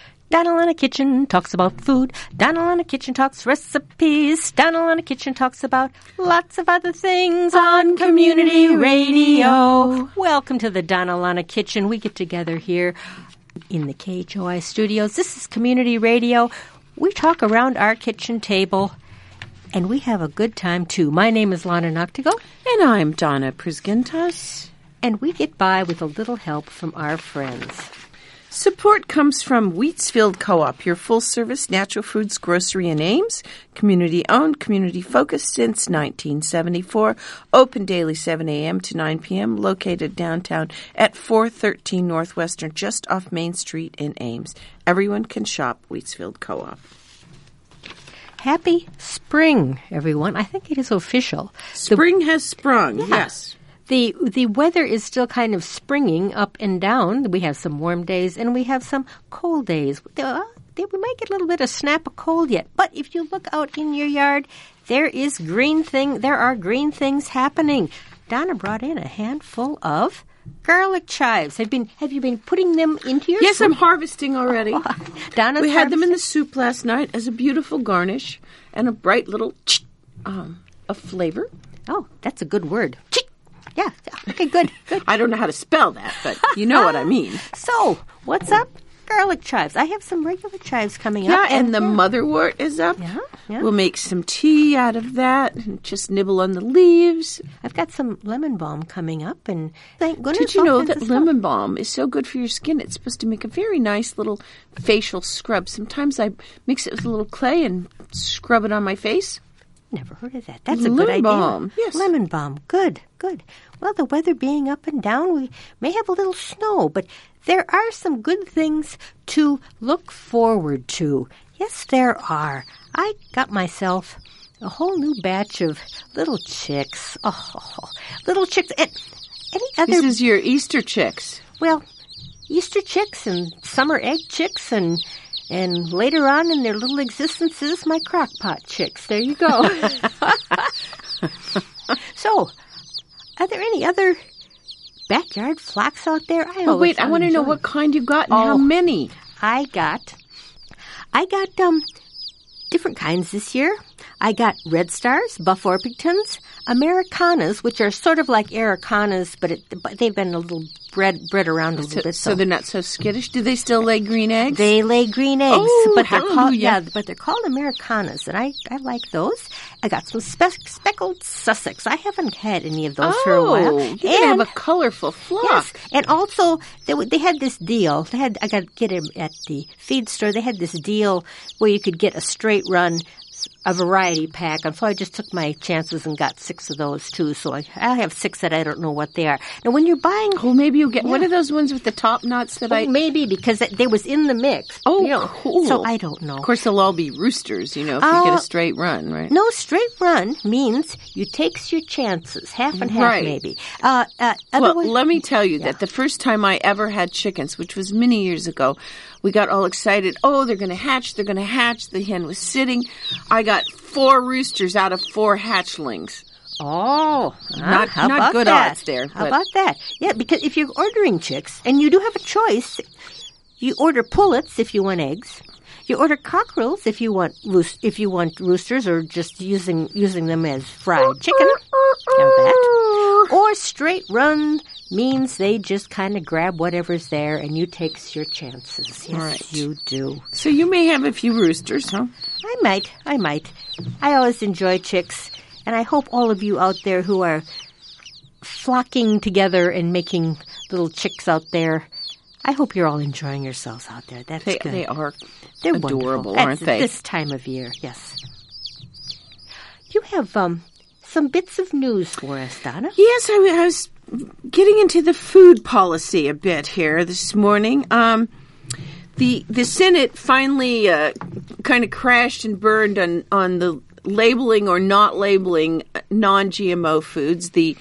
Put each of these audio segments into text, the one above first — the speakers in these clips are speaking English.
Donald in the Kitchen talks about food. Donald in the Kitchen talks recipes. Donald in the Kitchen talks about lots of other things on community radio. Welcome to the Donald in the Kitchen. We get together here in the KHOI studios. This is community radio. We talk around our kitchen table, and we have a good time, too. My name is Lana Noctigal. And I'm Donna Prisgintas. And we get by with a little help from our friends. Support comes from Wheatsfield Co-op, your full-service natural foods grocery in Ames. Community-owned, community-focused since 1974. Open daily 7 a.m. to 9 p.m. Located downtown at 413 Northwestern, just off Main Street in Ames. Everyone can shop Wheatsfield Co-op. Happy spring, everyone. I think it is official. Spring has sprung, yes. The weather is still kind of springing up and down. We have some warm days and we have some cold days. We might get a little bit of snap of cold yet. But if you look out in your yard, there are green things happening. Donna brought in a handful of garlic chives. Have you been putting them into your Yes, soup? I'm harvesting already. Donna's we had them in the soup last night as a beautiful garnish and a bright little of flavor. Oh, that's a good word. Yeah. Okay, good. I don't know how to spell that, but you know what I mean. So, what's up? Garlic chives. I have some regular chives coming up. Yeah, and the motherwort is up. Yeah. We'll make some tea out of that and just nibble on the leaves. I've got some lemon balm coming up, and thank goodness. Did you know that lemon balm is so good for your skin? It's supposed to make a very nice little facial scrub. Sometimes I mix it with a little clay and scrub it on my face. Never heard of that. That's a good idea. Lemon balm, yes. Lemon balm. Good. Well, the weather being up and down, we may have a little snow, but there are some good things to look forward to. Yes, there are. I got myself a whole new batch of little chicks. Oh, little chicks. Any other? This is your Easter chicks. Well, Easter chicks and summer egg chicks and later on in their little existences, my crock-pot chicks. There you go. So, are there any other backyard flocks out there? I want to know what kind you got and how many. I got different kinds this year. I got Red Stars, Buff Orpingtons, Americanas, which are sort of like Aracanas, but they've been a little bred around a little bit. So they're not so skittish. Do they still lay green eggs? They lay green eggs, but they're called Americanas, and I like those. I got some speckled Sussex. I haven't had any of those for a while. You have a colorful flock. Yes, and also they had this deal. I got to get it at the feed store. They had this deal where you could get a straight run, a variety pack, and so I just took my chances and got 6 of those too. So I have 6 that I don't know what they are. Now, when you're buying, maybe you'll get one of those ones with the top knots that maybe because they was in the mix. Cool. So I don't know. Of course, they'll all be roosters, if you get a straight run, right? No, straight run means you takes your chances, half and half, maybe. Let me tell you that the first time I ever had chickens, which was many years ago, we got all excited. Oh, they're going to hatch. They're going to hatch. The hen was sitting. I got 4 roosters out of 4 hatchlings. Oh, not good odds there. How about that? Yeah, because if you're ordering chicks, and you do have a choice, you order pullets if you want eggs. You order cockerels if you want roosters, or just using them as fried chicken. Have that. Or straight run means they just kind of grab whatever's there and you takes your chances. Yes, right. You do. So you may have a few roosters, huh? I might. I always enjoy chicks, and I hope all of you out there who are flocking together and making little chicks out there, I hope you're all enjoying yourselves out there. That's good. They are. They're adorable, wonderful. aren't they? This time of year, yes. You have some bits of news for us, Donna. Yes, I was getting into the food policy a bit here this morning. The Senate finally kind of crashed and burned on the labeling or not labeling non-GMO foods. The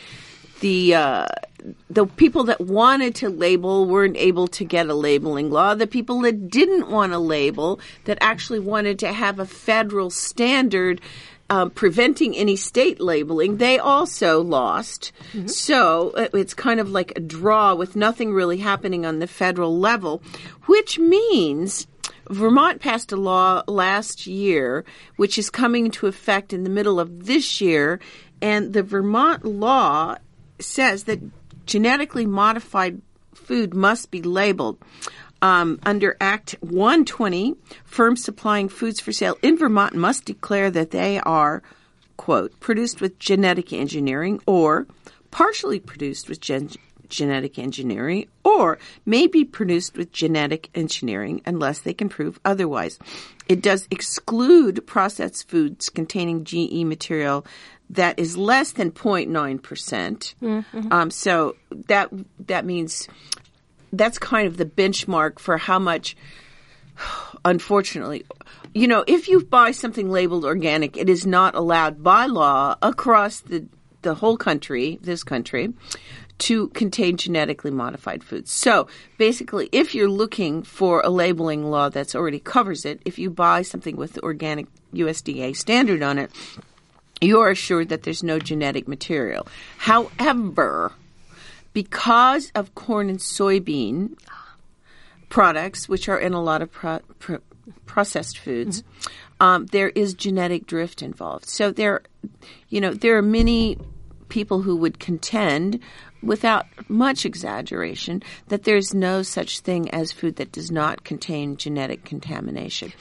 people that wanted to label weren't able to get a labeling law. The people that didn't want to label, that actually wanted to have a federal standard preventing any state labeling, they also lost. Mm-hmm. So it's kind of like a draw with nothing really happening on the federal level, which means Vermont passed a law last year, which is coming into effect in the middle of this year, and the Vermont law says that genetically modified food must be labeled. Under Act 120, firms supplying foods for sale in Vermont must declare that they are, quote, produced with genetic engineering or partially produced with genetic engineering or may be produced with genetic engineering unless they can prove otherwise. It does exclude processed foods containing GE material that is less than 0.9%. Mm-hmm. So that means that's kind of the benchmark for how much, unfortunately, if you buy something labeled organic, it is not allowed by law across the whole country, this country, to contain genetically modified foods. So basically, if you're looking for a labeling law that's already covers it, if you buy something with the organic USDA standard on it, you are assured that there's no genetic material. However, because of corn and soybean products, which are in a lot of processed foods, there is genetic drift involved. So there are many people who would contend, without much exaggeration, that there's no such thing as food that does not contain genetic contamination.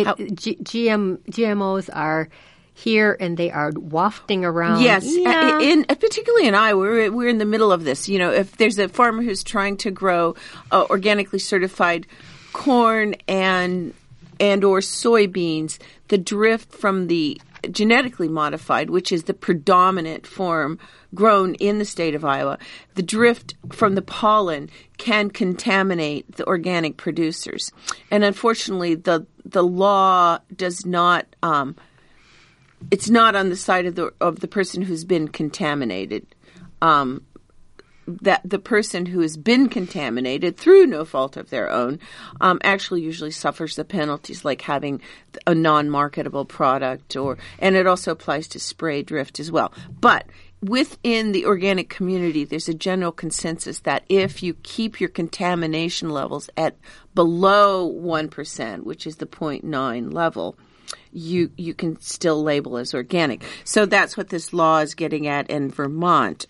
GMOs are here and they are wafting around. Yes, particularly in Iowa, we're in the middle of this. If there's a farmer who's trying to grow organically certified corn and or soybeans, the drift from the genetically modified, which is the predominant form grown in the state of Iowa, the drift from the pollen can contaminate the organic producers. And unfortunately, the law does not it's not on the side of the person who's been contaminated. That the person who has been contaminated through no fault of their own actually usually suffers the penalties, like having a non-marketable product, and it also applies to spray drift as well. But within the organic community, there's a general consensus that if you keep your contamination levels at below 1%, which is the 0.9 level, you can still label as organic. So that's what this law is getting at in Vermont.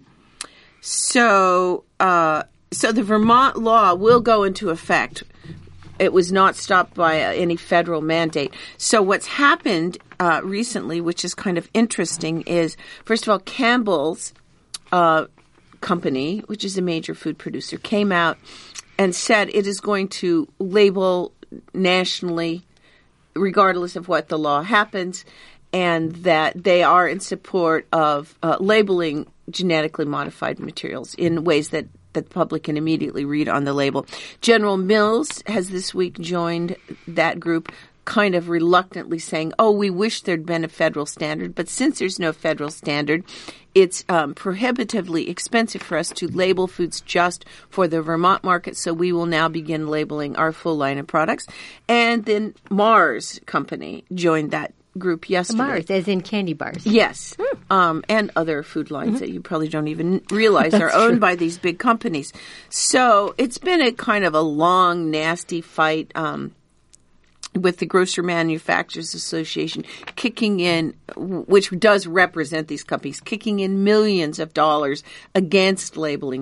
So the Vermont law will go into effect. It was not stopped by any federal mandate. So what's happened recently, which is kind of interesting, is, first of all, Campbell's company, which is a major food producer, came out and said it is going to label nationally regardless of what the law happens, and that they are in support of labeling genetically modified materials in ways that the public can immediately read on the label. General Mills has this week joined that group, kind of reluctantly saying, we wish there'd been a federal standard, but since there's no federal standard, it's prohibitively expensive for us to label foods just for the Vermont market, so we will now begin labeling our full line of products. And then Mars Company joined that group yesterday. Mars, as in candy bars. Yes. And other food lines that you probably don't even realize are owned by these big companies. So it's been a kind of a long, nasty fight with the Grocery Manufacturers Association kicking in, which does represent these companies, kicking in millions of dollars against labeling.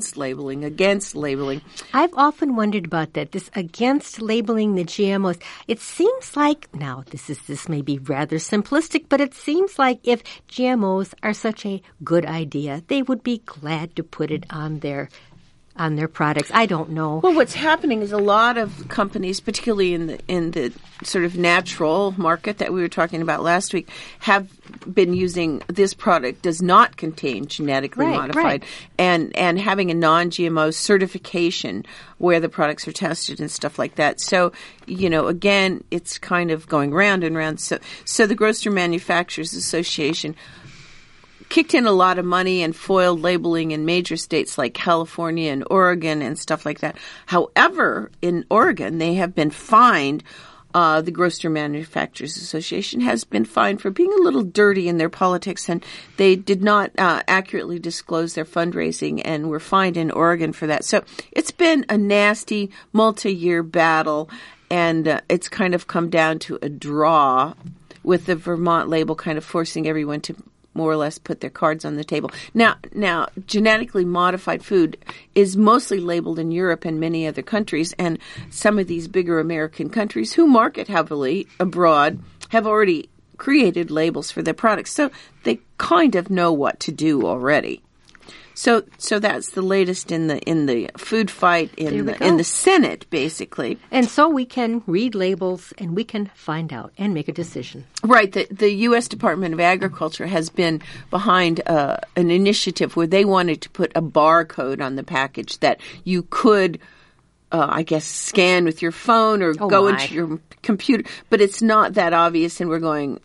I've often wondered about that, this against labeling the GMOs. It seems like, now this may be rather simplistic, but it seems like if GMOs are such a good idea, they would be glad to put it on their products. I don't know. Well, what's happening is a lot of companies, particularly in the sort of natural market that we were talking about last week, have been using this product does not contain genetically modified, and having a non-GMO certification where the products are tested and stuff like that. So, again, it's kind of going round and round. So the Grocery Manufacturers Association kicked in a lot of money and foiled labeling in major states like California and Oregon and stuff like that. However, in Oregon, they have been fined the Grocery Manufacturers Association has been fined for being a little dirty in their politics, and they did not accurately disclose their fundraising and were fined in Oregon for that. So it's been a nasty multi-year battle, and it's kind of come down to a draw with the Vermont label kind of forcing everyone to more or less put their cards on the table. Now, genetically modified food is mostly labeled in Europe and many other countries, and some of these bigger American countries who market heavily abroad have already created labels for their products, so they kind of know what to do already. So that's the latest in the food fight in the Senate, basically. And so we can read labels and we can find out and make a decision. Right. The U.S. Department of Agriculture has been behind an initiative where they wanted to put a barcode on the package that you could, I guess, scan with your phone or go into your computer. But it's not that obvious, and we're going,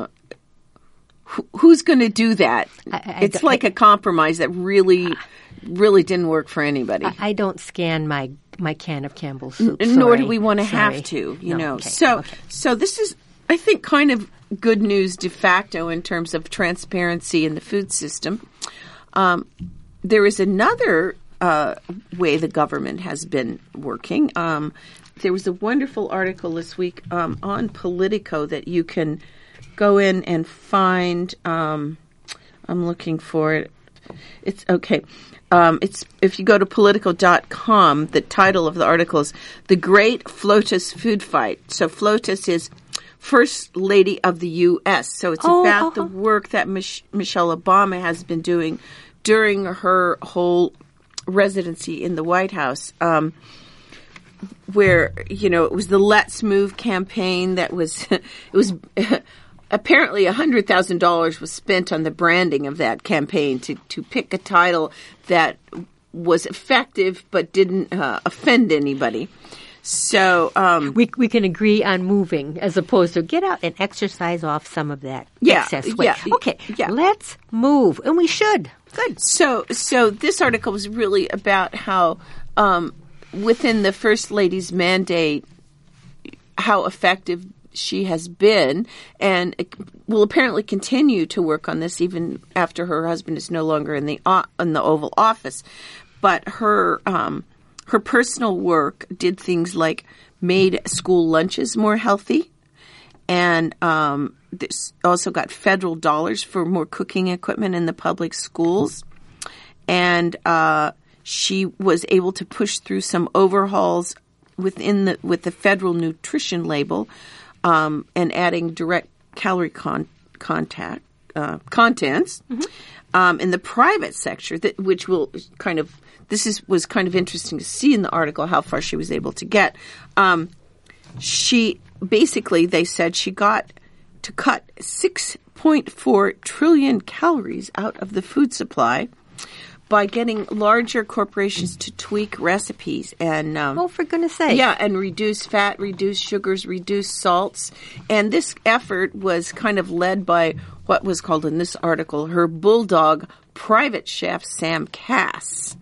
who's going to do that? It's like a compromise that really didn't work for anybody. I don't scan my can of Campbell's soup. Nor do we want to have to, you know. Okay. So this is, I think, kind of good news de facto in terms of transparency in the food system. There is another way the government has been working. There was a wonderful article this week on Politico that you can go in and find. I'm looking for it. It's okay. It's if you go to Politico.com, the title of the article is "The Great FLOTUS Food Fight." So FLOTUS is First Lady of the U.S. So it's about the work that Michelle Obama has been doing during her whole residency in the White House. Where, you know, it was the Let's Move campaign that was, it was apparently $100,000 was spent on the branding of that campaign to pick a title that was effective but didn't offend anybody. So we can agree on moving as opposed to get out and exercise off some of that excess weight. Let's move, and we should. Good. So this article was really about how within the First Lady's mandate, how effective she has been, and will apparently continue to work on this even after her husband is no longer in the Oval Office. But her personal work did things like made school lunches more healthy, and this also got federal dollars for more cooking equipment in the public schools, and she was able to push through some overhauls with the federal nutrition label, and adding direct calorie contents in the private sector, which will kind of was kind of interesting to see in the article how far she was able to get. She basically, they said she got to cut 6.4 trillion calories out of the food supply by getting larger corporations to tweak recipes and for goodness sake. Yeah, and reduce fat, reduce sugars, reduce salts. And this effort was kind of led by what was called in this article her bulldog private chef Sam Cass.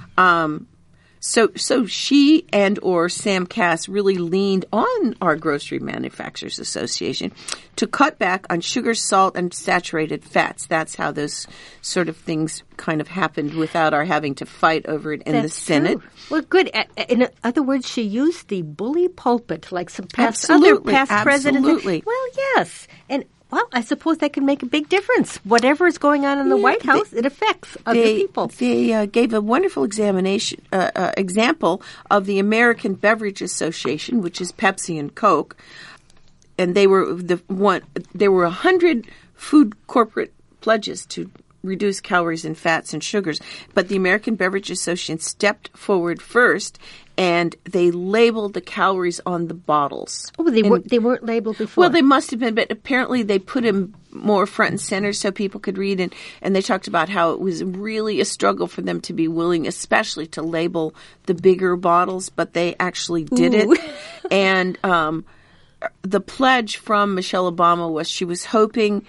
So she or Sam Cass really leaned on our Grocery Manufacturers Association to cut back on sugar, salt, and saturated fats. That's how those sort of things kind of happened without our having to fight over it in the Senate. True. Well, good. In other words, she used the bully pulpit like some other past presidents. Absolutely. Well, yes. And well, I suppose that could make a big difference. Whatever is going on in the White House, it affects other people. They gave a wonderful example of the American Beverage Association, which is Pepsi and Coke, and there were 100 food corporate pledges to reduce calories and fats and sugars, but the American Beverage Association stepped forward first, and they labeled the calories on the bottles. Oh, they weren't labeled before. Well, they must have been, but apparently they put them more front and center so people could read, and they talked about how it was really a struggle for them to be willing, especially to label the bigger bottles, but they actually did it. And the pledge from Michelle Obama was she was hoping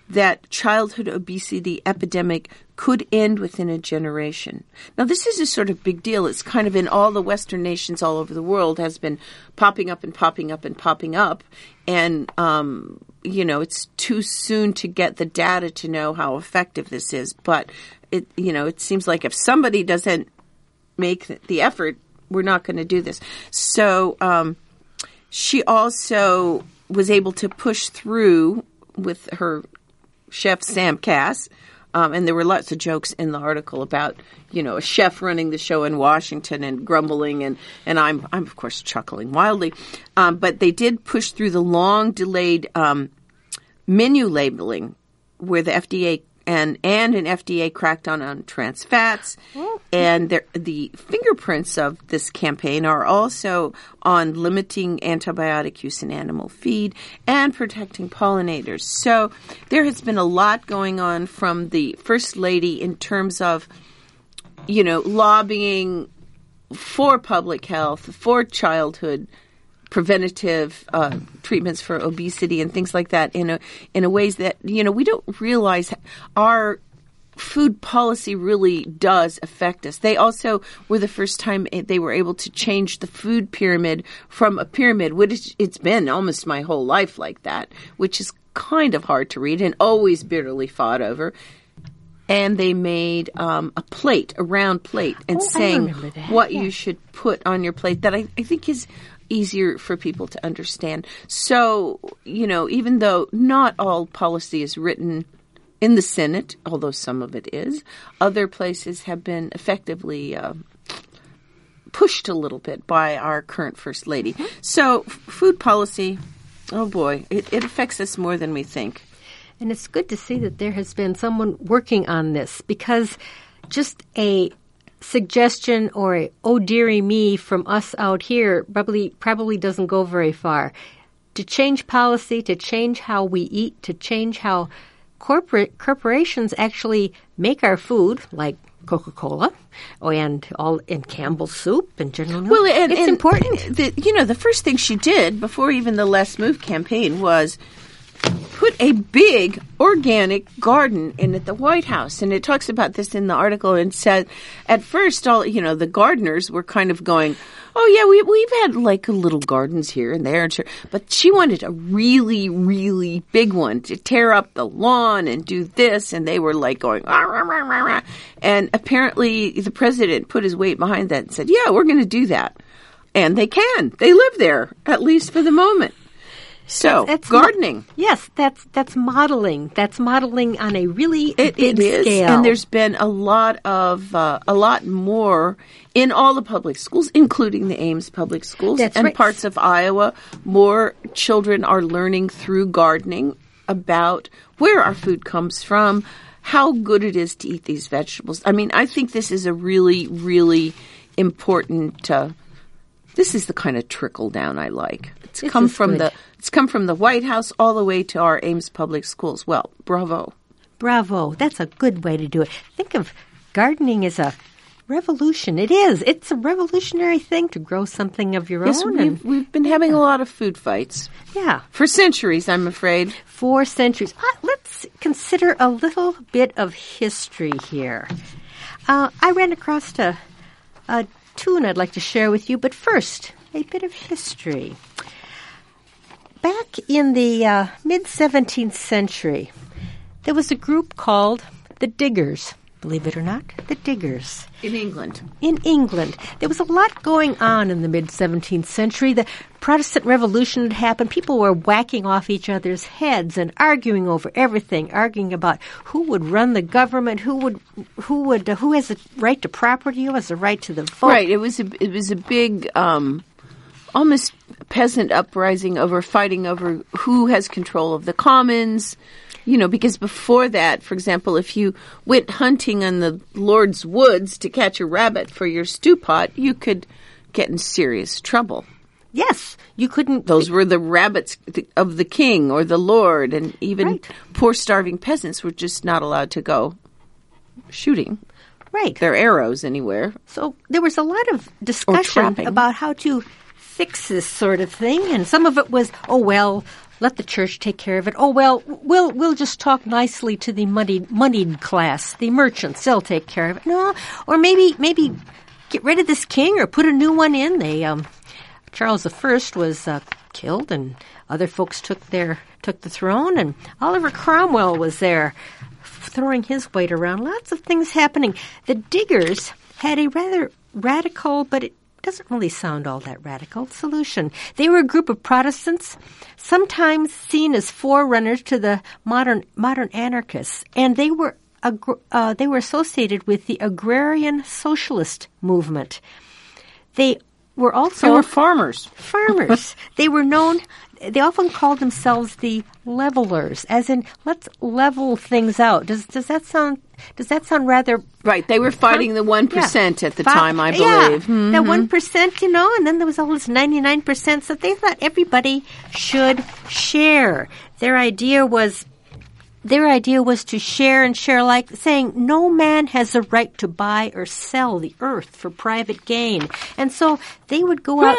that childhood obesity epidemic could end within a generation. Now, this is a sort of big deal. It's kind of in all the Western nations all over the world has been popping up and popping up and popping up. And, it's too soon to get the data to know how effective this is. But, it seems like if somebody doesn't make the effort, we're not going to do this. So she also was able to push through with her chef, Sam Cass. And there were lots of jokes in the article about, a chef running the show in Washington and grumbling. And I'm of course, chuckling wildly. But they did push through the long-delayed menu labeling where the FDA and an FDA crackdown on trans fats. And the fingerprints of this campaign are also on limiting antibiotic use in animal feed and protecting pollinators. So there has been a lot going on from the First Lady in terms of, lobbying for public health, for childhood preventative treatments for obesity and things like that in a ways that, we don't realize our food policy really does affect us. They also were the first time they were able to change the food pyramid from a pyramid, which it's been almost my whole life like that, which is kind of hard to read and always bitterly fought over. And they made a round plate, and saying what you should put on your plate that I think is easier for people to understand. So, even though not all policy is written in the Senate, although some of it is, other places have been effectively pushed a little bit by our current First Lady. So food policy, oh boy, it affects us more than we think. And it's good to see that there has been someone working on this, because just a suggestion or a oh dearie me from us out here probably doesn't go very far. To change policy, to change how we eat, to change how corporations actually make our food, like Coca-Cola and Campbell's soup and General Mills. Well, it's important. The first thing she did before even the Less Move campaign was put a big organic garden in at the White House. And it talks about this in the article and said at first all, the gardeners were kind of going, oh yeah, we've had like little gardens here and there. But she wanted a really, really big one to tear up the lawn and do this. And they were like going, rah, rah, rah, rah, rah. And apparently the president put his weight behind that and said, yeah, we're going to do that. And they can. They live there, at least for the moment. So, that's gardening. Yes, that's modeling. That's modeling on a really big scale. And there's been a lot more in all the public schools, including the Ames public schools. That's and right. Parts of Iowa. More children are learning through gardening about where our food comes from, how good it is to eat these vegetables. I mean, I think this is a really, really important this is the kind of trickle down I like. It's come from the White House all the way to our Ames public schools. Well, bravo. Bravo. That's a good way to do it. Think of gardening as a revolution. It is. It's a revolutionary thing to grow something of your own. Yes, we've been having a lot of food fights. Yeah. For centuries, I'm afraid. For centuries. Let's consider a little bit of history here. I ran across a tune I'd like to share with you, but first, a bit of history. Back in the mid-17th century, there was a group called the Diggers. Believe it or not, the Diggers. In England. In England. There was a lot going on in the mid-17th century. The Protestant Revolution had happened. People were whacking off each other's heads and arguing over everything, arguing about who would run the government, who has the right to property, who has the right to the vote. Right. It was a big almost peasant uprising over fighting over who has control of the commons. Because before that, for example, if you went hunting in the Lord's woods to catch a rabbit for your stew pot, you could get in serious trouble. Yes, you couldn't. Those were the rabbits of the king or the Lord, and even poor starving peasants were just not allowed to go shooting. Right. Their arrows anywhere. So there was a lot of discussion about how to fix this sort of thing, and some of it was, let the church take care of it. Oh, well, we'll just talk nicely to the moneyed class, the merchants. They'll take care of it. No, or maybe get rid of this king or put a new one in. Charles I was killed, and other folks took the throne, and Oliver Cromwell was there, throwing his weight around. Lots of things happening. The Diggers had a rather radical, but it doesn't really sound all that radical, solution. They were a group of Protestants, sometimes seen as forerunners to the modern anarchists, and they were associated with the agrarian socialist movement. They were farmers. Farmers. They often called themselves the levelers, as in, let's level things out. Does that sound rather... Right, they were fighting the 1% at the time, I believe. Yeah, mm-hmm. That 1%, and then there was all this 99%, so they thought everybody should share. Their idea was to share and share alike, saying no man has a right to buy or sell the earth for private gain. And so they would go out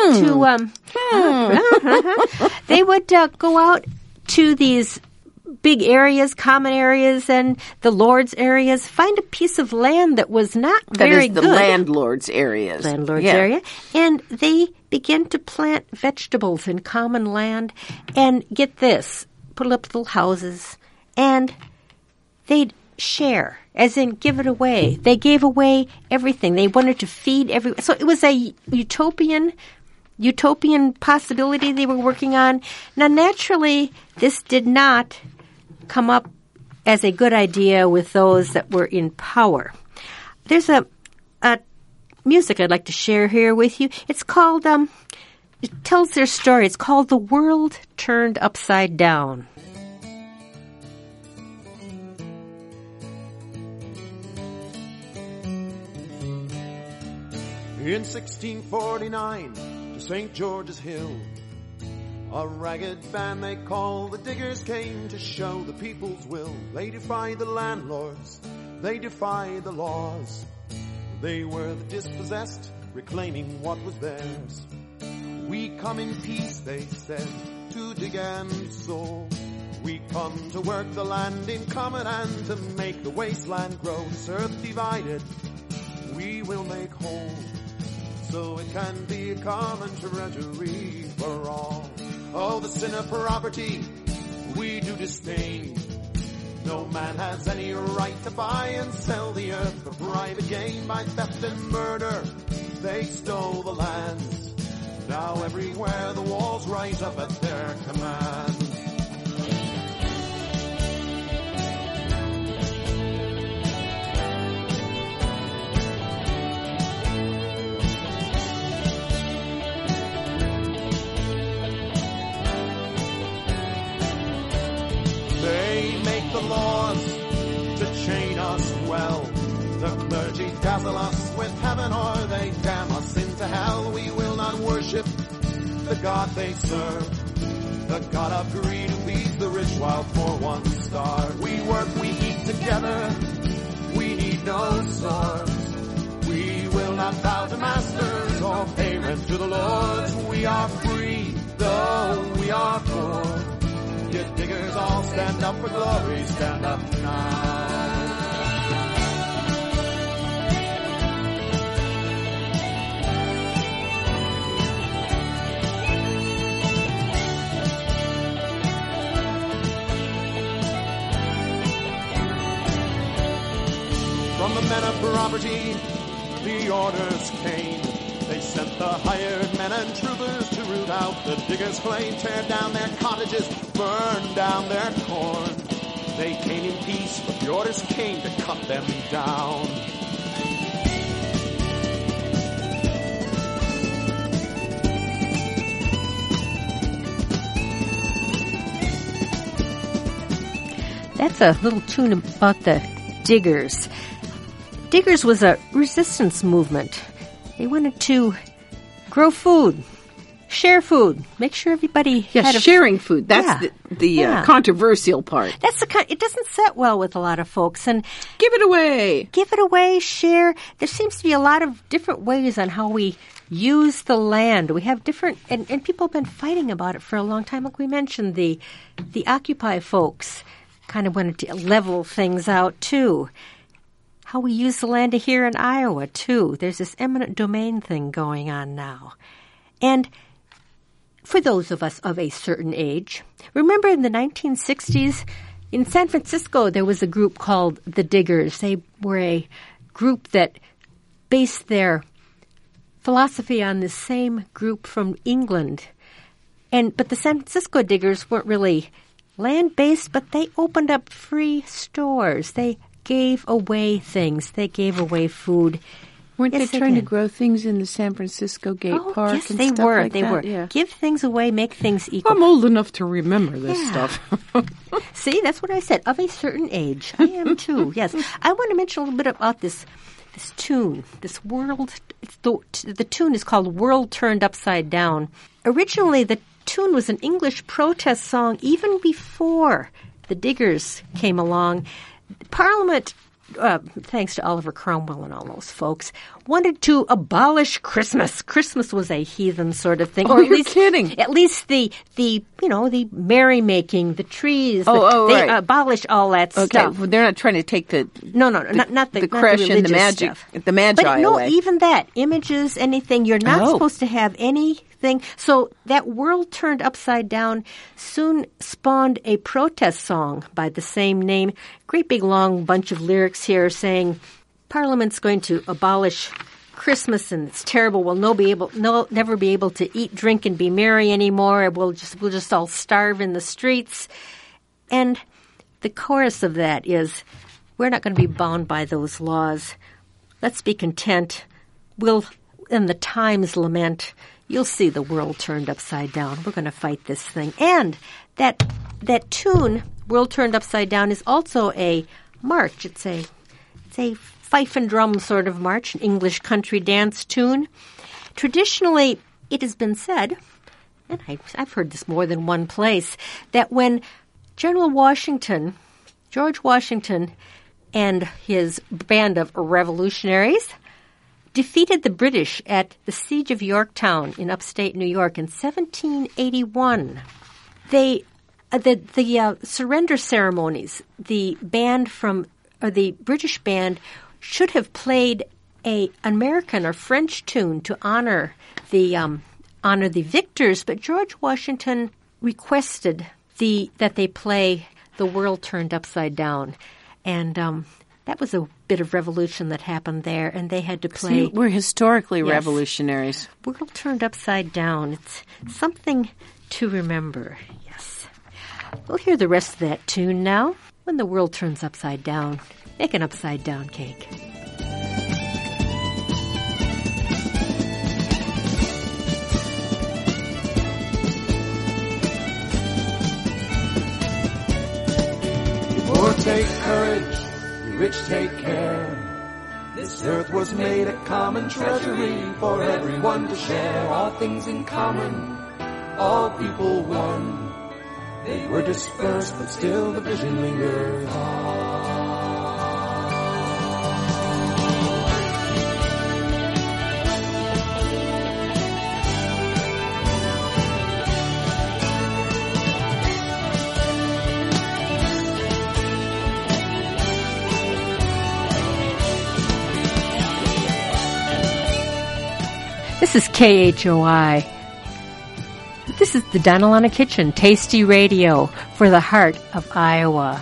they would go out to these big areas, common areas, and the lords' areas, find a piece of land that was not very good. That is the landlords' areas. Area. And they began to plant vegetables in common land and, get this, put up little houses, and they'd share, as in give it away. They gave away everything. They wanted to feed everyone. So it was a utopian possibility they were working on. Now, naturally, this did not come up as a good idea with those that were in power. There's a music I'd like to share here with you. It's called, it tells their story. It's called The World Turned Upside Down. In 1649, to St. George's Hill, a ragged band they call the Diggers came to show the people's will. They defied the landlords, they defied the laws. They were the dispossessed, reclaiming what was theirs. We come in peace, they said, to dig and sow. We come to work the land in common and to make the wasteland grow. This earth divided, we will make whole, so it can be a common treasury for all. Oh, the sin of property we do disdain. No man has any right to buy and sell the earth for private gain. By theft and murder they stole the lands. Now everywhere the walls rise up at their command. The laws to chain us well. The clergy dazzle us with heaven, or they damn us into hell. We will not worship the God they serve, the God of greed who feeds the rich while poor ones starve. We work, we eat together, we need no swords. We will not bow to masters or pay rent to the lords. We are free, though we are poor. You diggers all stand up for glory, stand up now. From the men of property, the orders came. They sent the hired men and troopers to root out the diggers' claim, tear down their cottages, burn down their corn. They came in peace, but the orders came to cut them down. That's a little tune about the Diggers. Diggers was a resistance movement. They wanted to grow food Share food. Make sure everybody Yes, sharing food. That's the controversial part. That's it doesn't set well with a lot of folks. And give it away. Give it away, share. There seems to be a lot of different ways on how we use the land. We have different, and people have been fighting about it for a long time. Like we mentioned, the Occupy folks kind of wanted to level things out, too. How we use the land here in Iowa, too. There's this eminent domain thing going on now. And for those of us of a certain age, remember in the 1960s, in San Francisco, there was a group called the Diggers. They were a group that based their philosophy on the same group from England. But the San Francisco Diggers weren't really land-based, but they opened up free stores. They gave away things. They gave away food. Weren't they trying to grow things in the San Francisco Gate Park yes, and they stuff were. like they that? were. Yeah. Give things away, make things equal. I'm old enough to remember this stuff. See, that's what I said. Of a certain age. I am too, yes. I want to mention a little bit about this tune, this world. The tune is called World Turned Upside Down. Originally, the tune was an English protest song even before the Diggers came along. Parliament, thanks to Oliver Cromwell and all those folks, wanted to abolish Christmas. Christmas was a heathen sort of thing. Oh, you're kidding. At least the merrymaking, the trees. They right. abolished all that stuff. Okay, well, they're not trying to take not the creche and the magic, stuff. the magi but no, away. Even that, images, anything, you're not supposed to have anything. So that World Turned Upside Down soon spawned a protest song by the same name. Great big long bunch of lyrics here saying Parliament's going to abolish Christmas and it's terrible. We'll never be able to eat, drink, and be merry anymore. We'll just all starve in the streets. And the chorus of that is, we're not going to be bound by those laws. Let's be content. We'll, in the times, lament. You'll see the world turned upside down. We're going to fight this thing. And that tune, World Turned Upside Down, is also a march. It's a fife and drum sort of march, an English country dance tune. Traditionally, it has been said, and I've heard this more than one place, that when George Washington, and his band of revolutionaries defeated the British at the Siege of Yorktown in upstate New York in 1781. The surrender ceremonies, the British band should have played an American or French tune to honor the victors, but George Washington requested that they play The World Turned Upside Down, and that was a bit of revolution that happened there, and they had to play. See, we're historically revolutionaries. World Turned Upside Down. It's something to remember. Yes. We'll hear the rest of that tune now. When the world turns upside down, make an upside down cake. Poor take courage, you rich take care. This earth was made a common treasury for everyone to share. All things in common, all people one. They were dispersed, but still the vision lingers on. This is KHOI. This is the Donalana Kitchen, Tasty Radio for the heart of Iowa.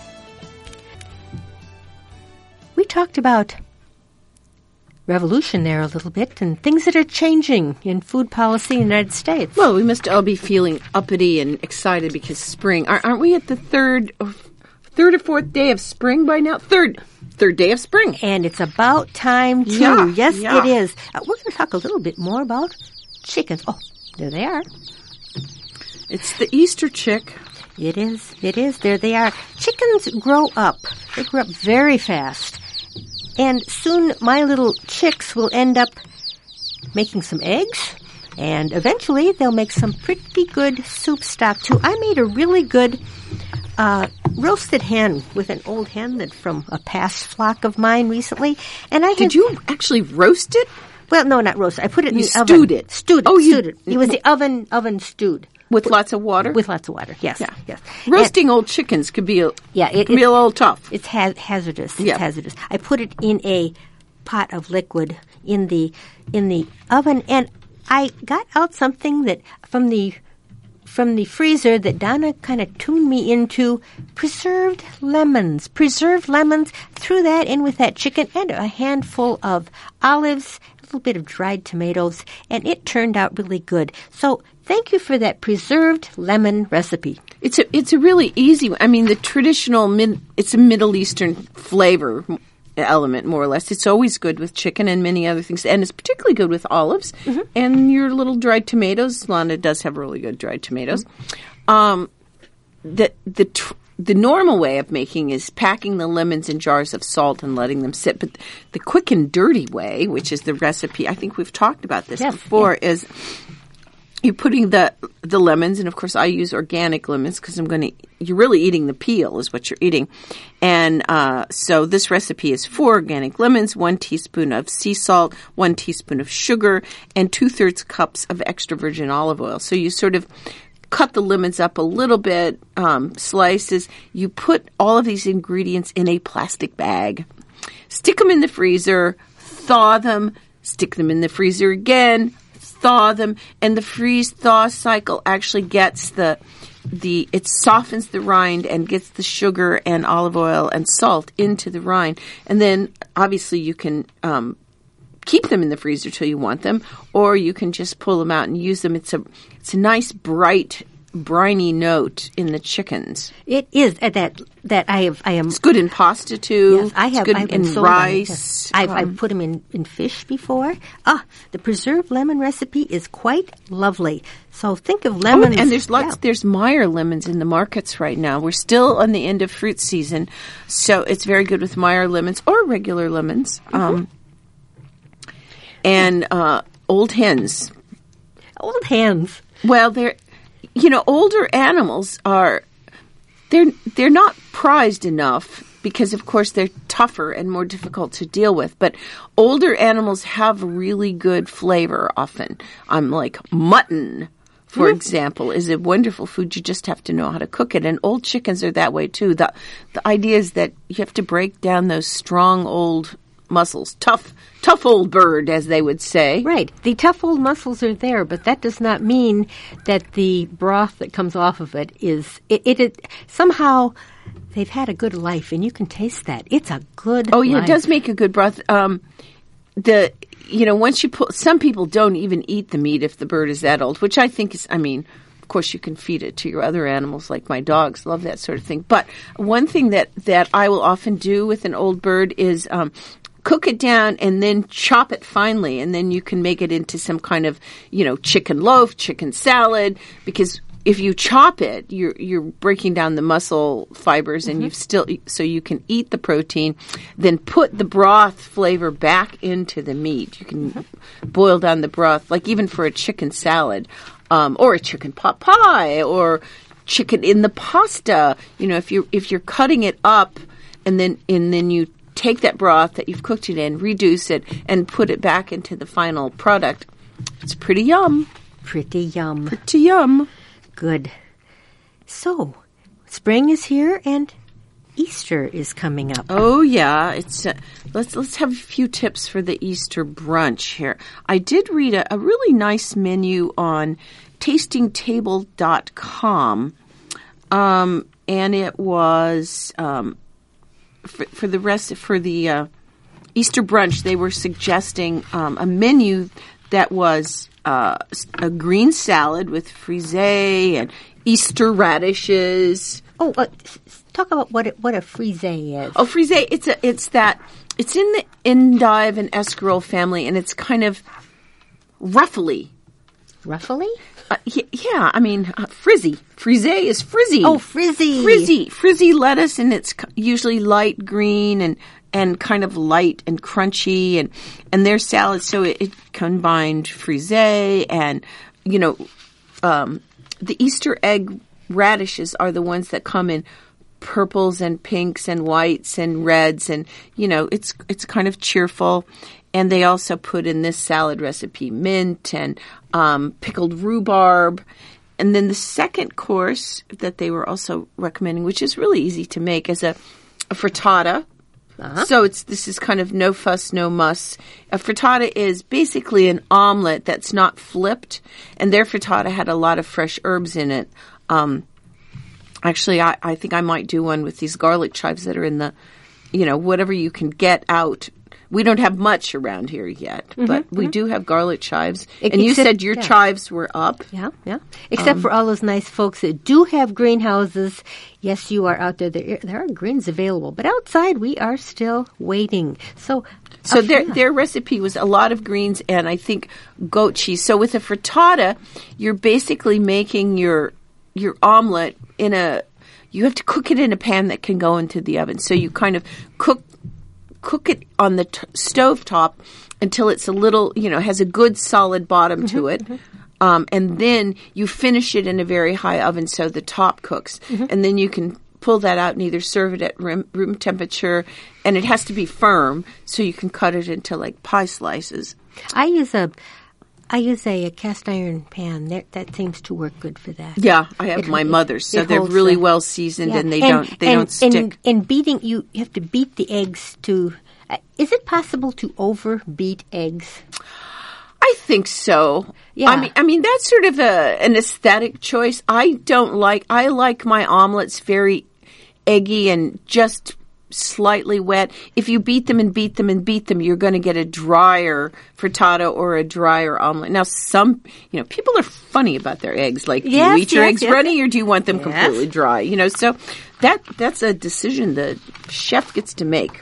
We talked about revolution there a little bit and things that are changing in food policy in the United States. Well, we must all be feeling uppity and excited because spring. Aren't we at the third or fourth day of spring by now? Third day of spring. And it's about time, too. Yeah, yes, yeah. It is. We're going to talk a little bit more about chickens. Oh, there they are. It's the Easter chick. It is. There they are. Chickens grow up. They grow up very fast. And soon my little chicks will end up making some eggs, And eventually they'll make some pretty good soup stock too. I made a really good roasted hen with an old hen that from a past flock of mine recently. And I Did you actually roast it? Well, no, not roast. I put it in the oven. Stewed it. Stewed it. Oh, stewed it. It was the oven stewed. With lots of water? With lots of water, yes. Yeah. Yes. Roasting old chickens could be a little tough. It's hazardous. Yeah. It's hazardous. I put it in a pot of liquid in the oven, and I got out something that from the freezer that Donna kind of tuned me into: preserved lemons. Preserved lemons. Threw that in with that chicken and a handful of olives, a little bit of dried tomatoes, and it turned out really good. So thank you for that preserved lemon recipe. It's a really easy one. I mean, the traditional it's a Middle Eastern flavor element, more or less. It's always good with chicken and many other things, and it's particularly good with olives and your little dried tomatoes. Lana does have really good dried tomatoes. The normal way of making is packing the lemons in jars of salt and letting them sit. But the quick and dirty way, which is the recipe, I think we've talked about this before, is you're putting the lemons, and of course I use organic lemons because you're really eating the peel is what you're eating. And so this recipe is 4 organic lemons, 1 teaspoon of sea salt, 1 teaspoon of sugar, and 2/3 cups of extra virgin olive oil. So you sort of cut the lemons up a little bit, slices. You put all of these ingredients in a plastic bag. Stick them in the freezer, thaw them, stick them in the freezer again, thaw them, and the freeze-thaw cycle actually gets it softens the rind and gets the sugar and olive oil and salt into the rind. And then obviously you can keep them in the freezer till you want them, or you can just pull them out and use them. It's a nice bright briny note in the chickens. It is that I am. It's good in pasta too. Yes, I have. It's good I've in been sold rice. on it. I've put them in fish before. The preserved lemon recipe is quite lovely. So think of lemons. And there's there's Meyer lemons in the markets right now. We're still on the end of fruit season, so it's very good with Meyer lemons or regular lemons. And old hens. Old hens. Well, older animals they're not prized enough because, of course, they're tougher and more difficult to deal with. But older animals have really good flavor often. Like mutton, for example, is a wonderful food. You just have to know how to cook it. And old chickens are that way, too. The idea is that you have to break down those strong old muscles. Tough old bird, as they would say. Right. The tough old muscles are there, but that does not mean that the broth that comes off of it is somehow they've had a good life, and you can taste that. It's a good Oh, yeah, life. it does make a good broth. Once you some people don't even eat the meat if the bird is that old, which I think is, of course, you can feed it to your other animals, like my dogs love that sort of thing. But one thing that I will often do with an old bird is cook it down and then chop it finely, and then you can make it into some kind of, chicken loaf, chicken salad, because if you chop it, you're breaking down the muscle fibers, and so you can eat the protein, then put the broth flavor back into the meat. You can boil down the broth, like even for a chicken salad, or a chicken pot pie, or chicken in the pasta. If you're cutting it up, and then you take that broth that you've cooked it in, reduce it, and put it back into the final product. It's pretty yum. Pretty yum. Pretty yum. Good. So, spring is here and Easter is coming up. Oh yeah, it's let's have a few tips for the Easter brunch here. I did read a really nice menu on tastingtable.com, and it was for the Easter brunch. They were suggesting a menu that was a green salad with frisee and Easter radishes. Oh, talk about what a frisee is. Oh, frisee! It's in the endive and escarole family, and it's kind of ruffly. Ruffly? Yeah, I mean, frizzy. Frisee is frizzy. Oh, frizzy. Frizzy lettuce, and it's usually light green and kind of light and crunchy, and their salad, so it combined frisee and, the Easter egg radishes are the ones that come in purples and pinks and whites and reds, and, it's kind of cheerful. And they also put in this salad recipe mint and pickled rhubarb. And then the second course that they were also recommending, which is really easy to make, is a frittata. Uh-huh. So this is kind of no fuss, no muss. A frittata is basically an omelet that's not flipped, and their frittata had a lot of fresh herbs in it. Actually, I think I might do one with these garlic chives that are in the, whatever you can get out. We don't have much around here yet, but we do have garlic chives. And you said your chives were up. Yeah. Except for all those nice folks that do have greenhouses. Yes, you are out there. There are greens available. But outside, we are still waiting. So their recipe was a lot of greens and I think goat cheese. So with a frittata, you're basically making your omelet you have to cook it in a pan that can go into the oven. So you kind of cook it on the stovetop until it's a little, has a good solid bottom to it. And then you finish it in a very high oven so the top cooks. And then you can pull that out and either serve it at room temperature, and it has to be firm so you can cut it into like pie slices. I use a cast iron pan. That seems to work good for that. Yeah, I have my mother's, so they're really well seasoned, and they don't stick. And beating, you have to beat the eggs to. Is it possible to overbeat eggs? I think so. Yeah. I mean that's sort of an aesthetic choice. I like my omelets very eggy and just slightly wet. If you beat them, you're going to get a drier frittata or a drier omelet. Now, some, people are funny about their eggs. Like, do you eat your eggs runny or do you want them completely dry? So that's a decision the chef gets to make.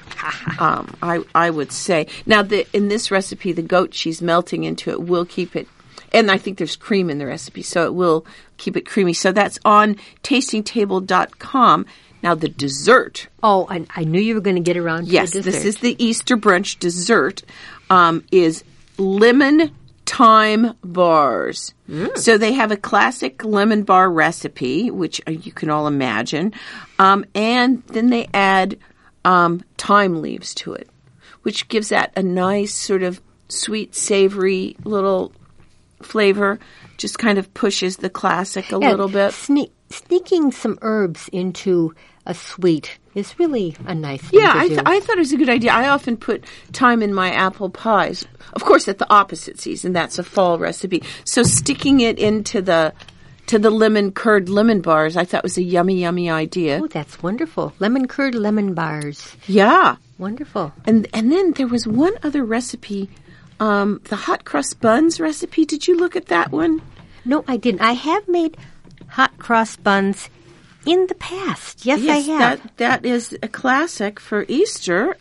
I would say. Now, in this recipe, the goat cheese melting into it will keep it. And I think there's cream in the recipe, so it will keep it creamy. So that's on tastingtable.com. Now, the dessert. Oh, I knew you were going to get around to the dessert. Yes, this is the Easter brunch dessert, is lemon thyme bars. So they have a classic lemon bar recipe, which you can all imagine, and then they add thyme leaves to it, which gives that a nice sort of sweet, savory little flavor, just kind of pushes the classic a little bit. Sneaking some herbs into a sweet is really a nice thing to do. I thought it was a good idea. I often put thyme in my apple pies. Of course, at the opposite season, that's a fall recipe. So sticking it into the lemon curd lemon bars, I thought was a yummy, yummy idea. Oh, that's wonderful. Lemon curd lemon bars. Yeah. Wonderful. And then there was one other recipe, the hot crust buns recipe. Did you look at that one? No, I didn't. I have made hot cross buns in the past. Yes, I have. That is a classic for Easter.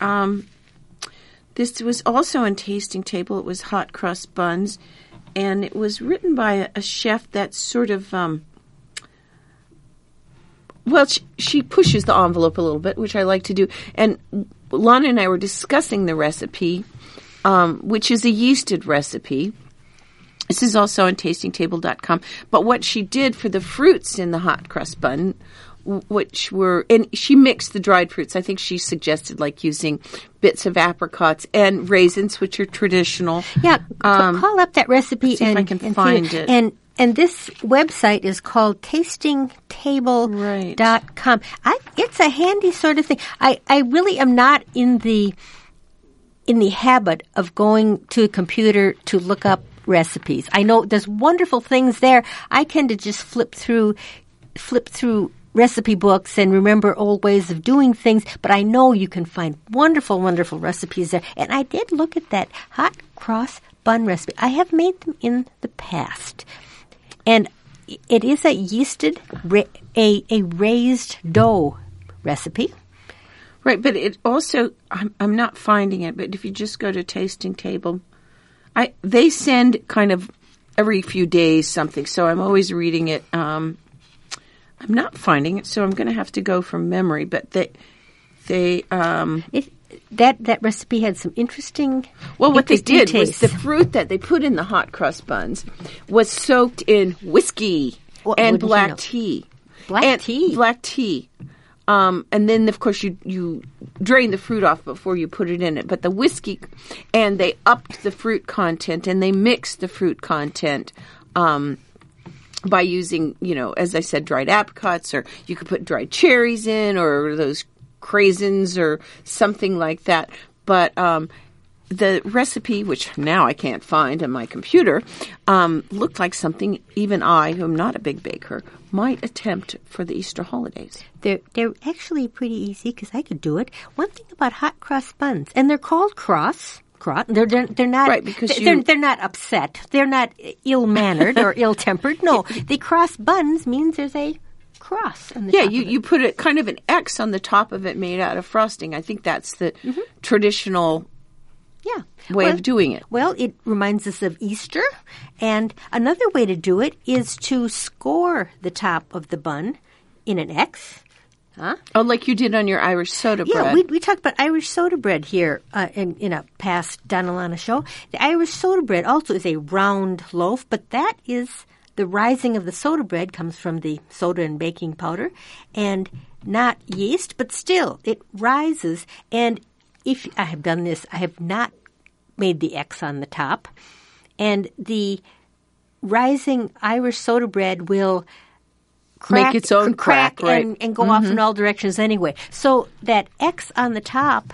This was also on Tasting Table. It was hot crust buns, and it was written by a chef that's sort of, she pushes the envelope a little bit, which I like to do. And Lana and I were discussing the recipe, which is a yeasted recipe. This is also on tastingtable.com. But what she did for the fruits in the hot crust bun, and she mixed the dried fruits. I think she suggested like using bits of apricots and raisins, which are traditional. Yeah, call up that recipe and if I can find it. And this website is called tastingtable.com. It's a handy sort of thing. I really am not in the habit of going to a computer to look up recipes. I know there's wonderful things there. I tend to just flip through recipe books and remember old ways of doing things, but I know you can find wonderful, wonderful recipes there. And I did look at that hot cross bun recipe. I have made them in the past. And it is a yeasted, a raised dough recipe. Right, but it also, I'm not finding it, but if you just go to Tasting Table, they send kind of every few days something. So I'm always reading it. I'm not finding it, so I'm going to have to go from memory. But that recipe had some interesting. Well, what they did details. was the fruit that they put in the hot cross buns was soaked in whiskey and black tea. Black tea. And then, of course, you drain the fruit off before you put it in it. But the whiskey, and they upped the fruit content, and they mixed the fruit content by using, as I said, dried apricots, or you could put dried cherries in, or those craisins, or something like that. But the recipe, which now I can't find on my computer, looked like something even I, who am not a big baker, might attempt for the Easter holidays. They're actually pretty easy because I could do it. One thing about hot cross buns, and they're called cross. They're not right, because they're not upset. They're not ill-mannered or ill-tempered. No, the cross buns means there's a cross on the top. Yeah, you put it kind of an X on the top of it made out of frosting. I think that's the traditional way of doing it. Well, it reminds us of Easter. And another way to do it is to score the top of the bun in an X. Huh? Oh, like you did on your Irish soda bread. Yeah, we talked about Irish soda bread here in a past Donna Lana show. The Irish soda bread also is a round loaf, but that is the rising of the soda bread comes from the soda and baking powder and not yeast, but still it rises. And if I have done this, I have not made the X on the top. And the rising Irish soda bread will make its own crack right? and go off in all directions anyway. So that X on the top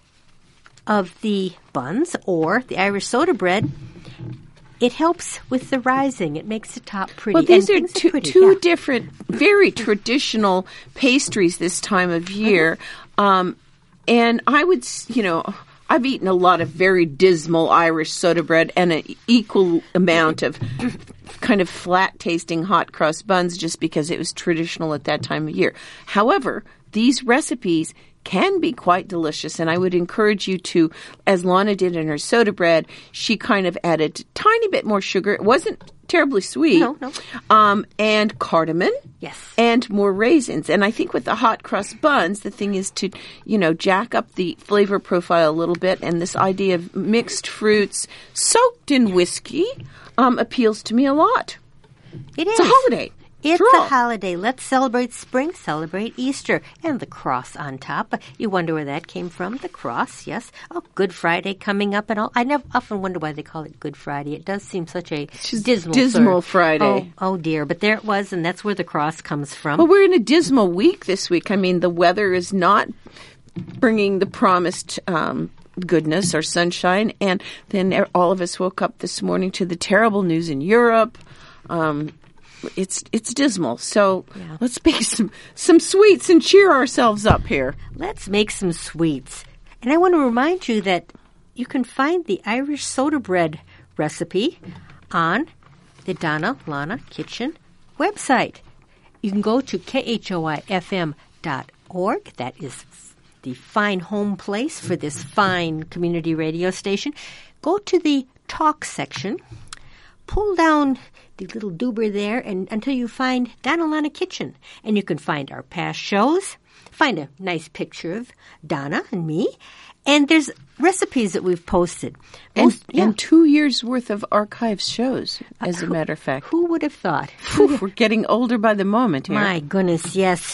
of the buns or the Irish soda bread, it helps with the rising. It makes the top pretty. Well, these are two different, very traditional pastries this time of year. And I would, I've eaten a lot of very dismal Irish soda bread and an equal amount of kind of flat-tasting hot cross buns just because it was traditional at that time of year. However, these recipes can be quite delicious, and I would encourage you to, as Lana did in her soda bread, she kind of added a tiny bit more sugar. It wasn't terribly sweet. No. And cardamom. Yes. And more raisins. And I think with the hot crust buns, the thing is to, jack up the flavor profile a little bit. And this idea of mixed fruits soaked in whiskey appeals to me a lot. It is. It's a holiday. It's a holiday. Let's celebrate spring, celebrate Easter, and the cross on top. You wonder where that came from, the cross, yes. Oh, Good Friday coming up and all. I often wonder why they call it Good Friday. It does seem such a dismal Friday. Oh, dear. But there it was, and that's where the cross comes from. Well, we're in a dismal week this week. I mean, the weather is not bringing the promised goodness or sunshine. And then all of us woke up this morning to the terrible news in Europe. It's dismal. So let's make some sweets and cheer ourselves up here. Let's make some sweets. And I want to remind you that you can find the Irish soda bread recipe on the Donna Lana Kitchen website. You can go to khoifm.org. That is the fine home place for this fine community radio station. Go to the talk section. Pull down the little doober there and until you find Donna Lana Kitchen. And you can find our past shows, find a nice picture of Donna and me, and there's recipes that we've posted. And 2 years worth of archive shows, as a matter of fact. Who would have thought? We're getting older by the moment here. My goodness, yes.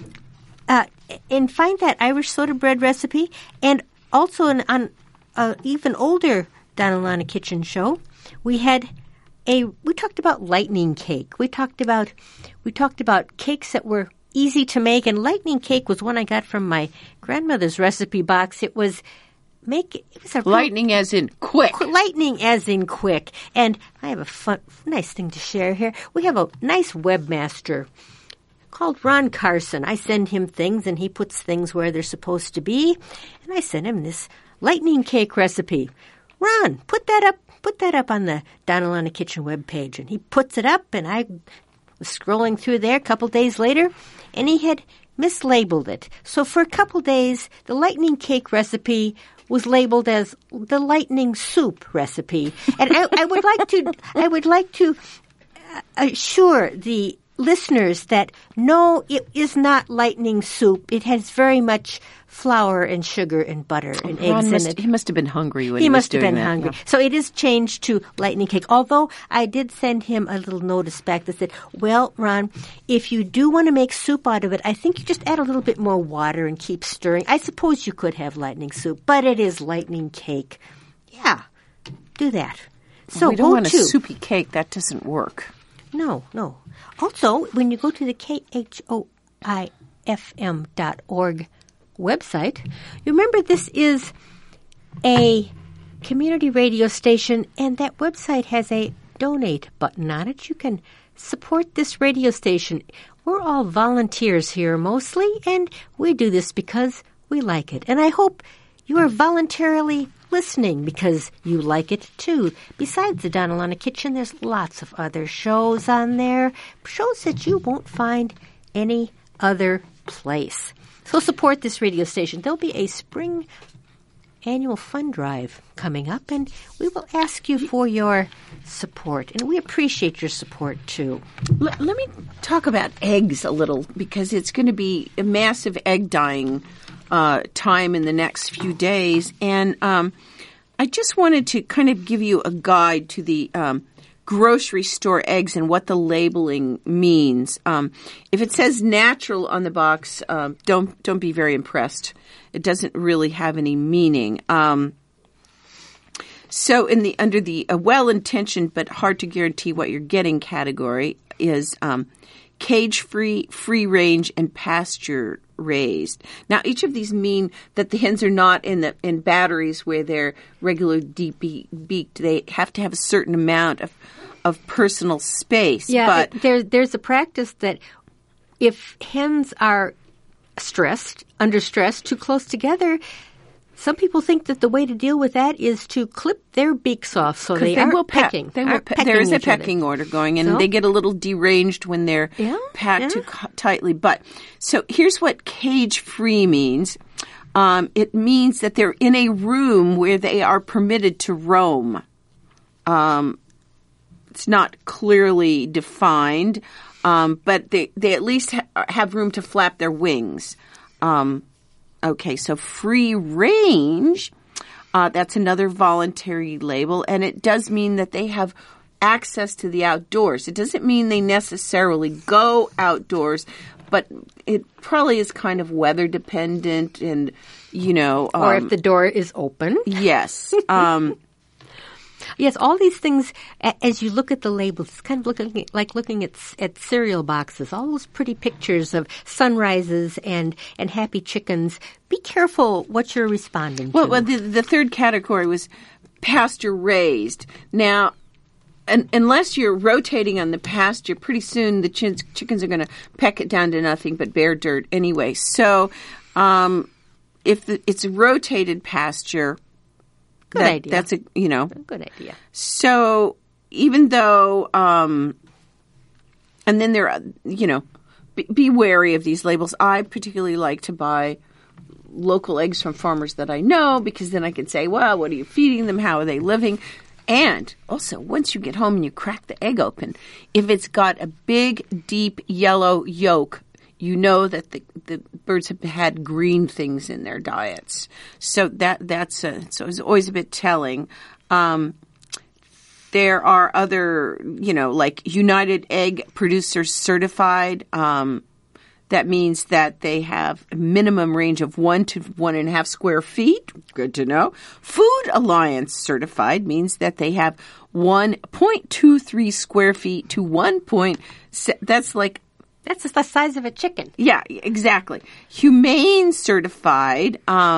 And find that Irish soda bread recipe, and also on an even older Donna Lana Kitchen show, we talked about lightning cake. We talked about cakes that were easy to make, and lightning cake was one I got from my grandmother's recipe box. It was lightning as in quick. Lightning as in quick. And I have a nice thing to share here. We have a nice webmaster called Ron Carson. I send him things, and he puts things where they're supposed to be. And I sent him this lightning cake recipe. Ron, put that up on the Donna Lana Kitchen webpage. And he puts it up, and I was scrolling through there a couple days later, and he had mislabeled it. So for a couple days, the lightning cake recipe was labeled as the lightning soup recipe. And I would like to assure the listeners that no, it is not lightning soup. It has very much flour and sugar and butter and eggs in it. He must have been hungry when he was doing that. He must have been hungry. Yeah. So it is changed to lightning cake. Although I did send him a little notice back that said, well, Ron, if you do want to make soup out of it, I think you just add a little bit more water and keep stirring. I suppose you could have lightning soup, but it is lightning cake. Yeah, do that. So we don't want a soupy cake. That doesn't work. No. Also, when you go to the KHOIFM.org website, you remember this is a community radio station, and that website has a donate button on it. You can support this radio station. We're all volunteers here mostly, and we do this because we like it. And I hope you are voluntarily listening because you like it too. Besides the Donna Lana Kitchen, there's lots of other shows on there, shows that you won't find any other place. So support this radio station. There'll be a spring annual fund drive coming up, and we will ask you for your support. And we appreciate your support, too. Let me talk about eggs a little, because it's going to be a massive egg dying time in the next few days. And I just wanted to kind of give you a guide to the grocery store eggs and what the labeling means. If it says natural on the box, don't be very impressed. It doesn't really have any meaning. So under the well-intentioned but hard to guarantee what you're getting category is cage-free, free-range, and pasture-raised. Now, each of these mean that the hens are not in batteries where they're regular deep beaked. They have to have a certain amount of personal space. Yeah, but there's a practice that if hens are under stress, too close together, some people think that the way to deal with that is to clip their beaks off so they aren't pecking. There is a pecking order going, and they get a little deranged when they're packed too tightly. But so here's what cage-free means. It means that they're in a room where they are permitted to roam. It's not clearly defined, but they at least have room to flap their wings. Okay, so free range, that's another voluntary label, and it does mean that they have access to the outdoors. It doesn't mean they necessarily go outdoors, but it probably is kind of weather dependent and, or if the door is open. Yes. Yes, all these things, as you look at the labels, it's kind of looking at cereal boxes, all those pretty pictures of sunrises and happy chickens. Be careful what you're responding to. Well, the third category was pasture-raised. Now, unless you're rotating on the pasture, pretty soon the chickens are going to peck it down to nothing but bare dirt anyway. So if it's a rotated pasture, Good idea. That's a good idea. So even though, and then there are, be wary of these labels. I particularly like to buy local eggs from farmers that I know, because then I can say, well, what are you feeding them? How are they living? And also, once you get home and you crack the egg open, if it's got a big, deep yellow yolk, you know that the birds have had green things in their diets. So so it's always a bit telling. There are other, like United Egg Producers Certified. That means that they have a minimum range of 1 to 1.5 square feet. Good to know. Food Alliance Certified means that they have 1.23 square feet to 1. That's the size of a chicken. Yeah, exactly. Humane Certified,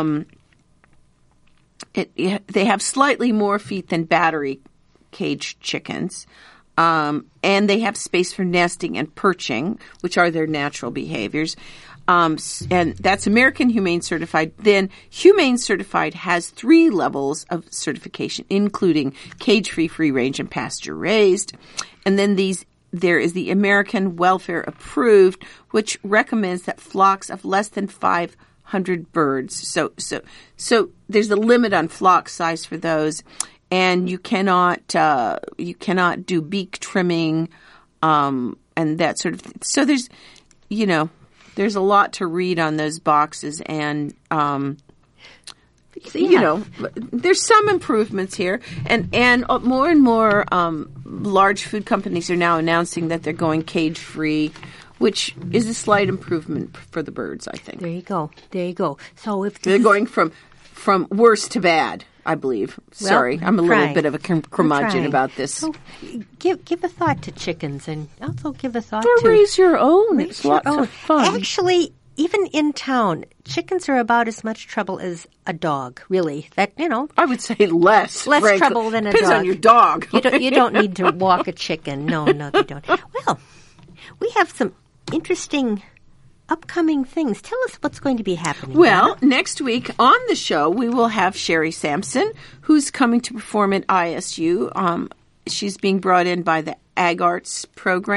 they have slightly more feet than battery cage chickens. And they have space for nesting and perching, which are their natural behaviors. And that's American Humane Certified. Then Humane Certified has 3 levels of certification, including cage-free, free-range, and pasture-raised. And then these there is the American Welfare Approved, which recommends that flocks of less than 500 birds. So there's a limit on flock size for those, and you cannot do beak trimming, and that sort of thing. So there's a lot to read on those boxes, and there's some improvements here, and more and more large food companies are now announcing that they're going cage-free, which is a slight improvement for the birds, I think. There you go. So if they're going from worse to bad, I believe. Well, Sorry, I'm a little bit of a curmudgeon about this. So give a thought to chickens, and also give a thought or to raise your own. It's lots of fun. Actually, even in town, chickens are about as much trouble as a dog, really. I would say less frankly. Trouble than a Depends dog. on your dog. You don't need to walk a chicken. No, you don't. Well, we have some interesting upcoming things. Tell us what's going to be happening. Well, next week on the show, we will have Sherry Sampson, who's coming to perform at ISU. She's being brought in by the Ag Arts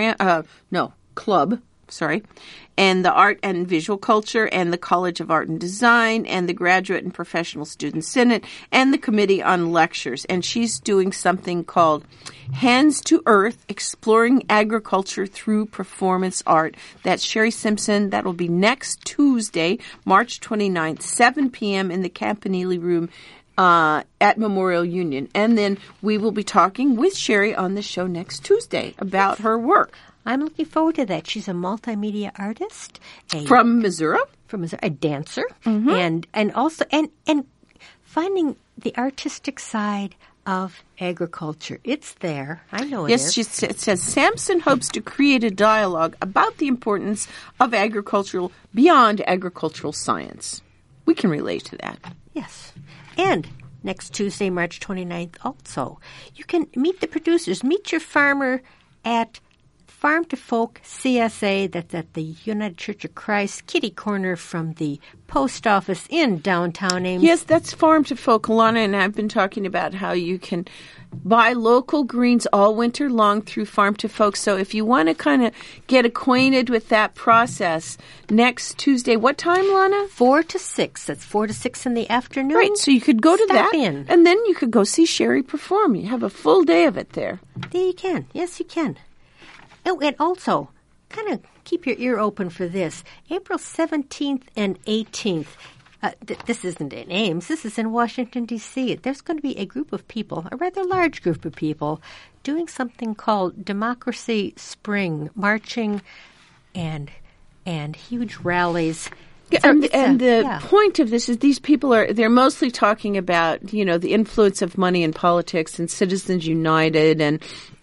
Club, and the Art and Visual Culture, and the College of Art and Design, and the Graduate and Professional Student Senate, and the Committee on Lectures. And she's doing something called Hands to Earth, Exploring Agriculture Through Performance Art. That's Sherry Simpson. That will be next Tuesday, March 29th, 7 p.m. in the Campanile Room at Memorial Union. And then we will be talking with Sherry on the show next Tuesday about her work. I'm looking forward to that. She's a multimedia artist. From Missouri? A dancer. Mm-hmm. And also finding the artistic side of agriculture. It's there. I know it is. Yes, it says Sampson hopes to create a dialogue about the importance of agricultural beyond agricultural science. We can relate to that. Yes. And next Tuesday, March 29th also, you can meet the producers. Meet your farmer at Farm to Folk CSA, that's at the United Church of Christ, kitty corner from the post office in downtown Ames. Yes, that's Farm to Folk. Alana and I have been talking about how you can buy local greens all winter long through Farm to Folk. So if you want to kind of get acquainted with that process, next Tuesday, what time, Lana? 4 to 6. That's 4 to 6 in the afternoon. Right, so you could go to Stop that, in. and then you could go see Sherry perform. You have a full day of it there. There you can. Yes, you can. Oh, and also, kind of keep your ear open for this. April 17th and 18th. This isn't in Ames. This is in Washington, D.C. There's going to be a group of people, a rather large group of people, doing something called Democracy Spring, marching and huge rallies. And the point of this is these people they're mostly talking about, the influence of money in politics and Citizens United and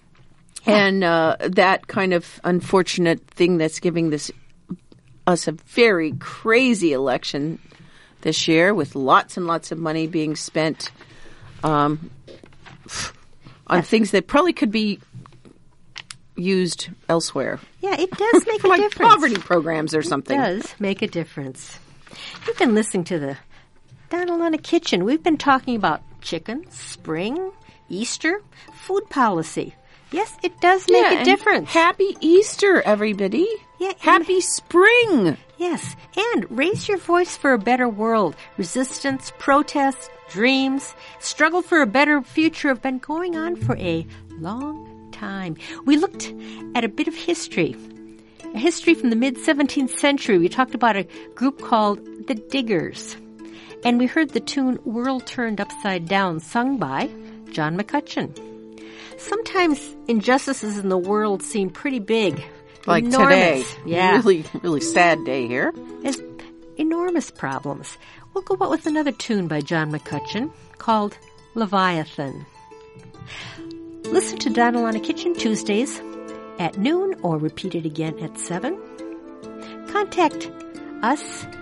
that kind of unfortunate thing that's giving us a very crazy election this year with lots and lots of money being spent on things that probably could be used elsewhere. Yeah, it does make a like difference. Poverty programs or something. It does make a difference. You've been listening to the Donald on a Kitchen. We've been talking about chicken, spring, Easter, food policy. Yes, it does make a difference. Happy Easter, everybody. Yeah, Happy spring. Yes, and raise your voice for a better world. Resistance, protest, dreams, struggle for a better future have been going on for a long time. We looked at a bit of history. A history from the mid-17th century. We talked about a group called the Diggers. And we heard the tune World Turned Upside Down sung by John McCutcheon. Sometimes injustices in the world seem pretty big. Like enormous. Today. Yeah. Really, really sad day here. There's enormous problems. We'll go out with another tune by John McCutcheon called Leviathan. Listen to Donald on a Kitchen Tuesdays at noon or repeat it again at 7. Contact us,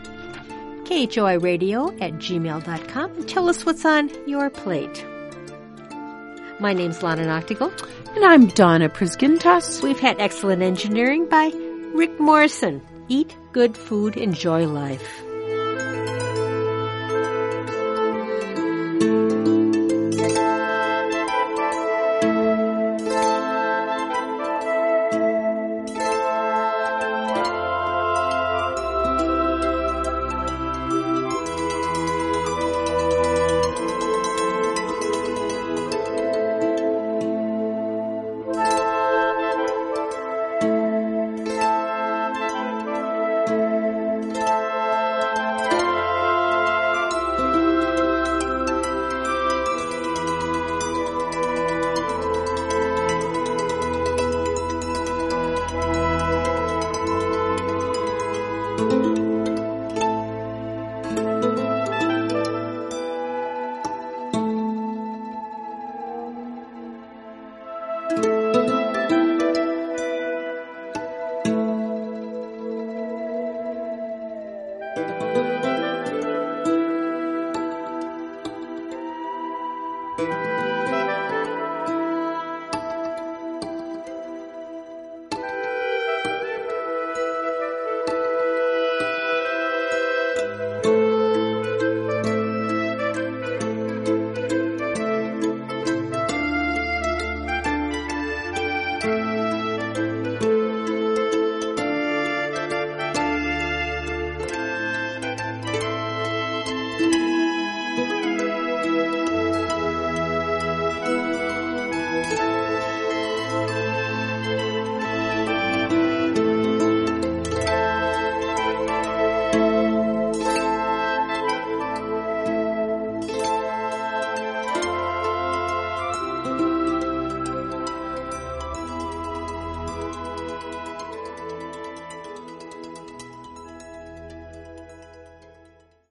khoiradio@gmail.com, and tell us what's on your plate. My name's Lana Noctigal. And I'm Donna Priskintas. We've had excellent engineering by Rick Morrison. Eat good food, enjoy life. Thank you.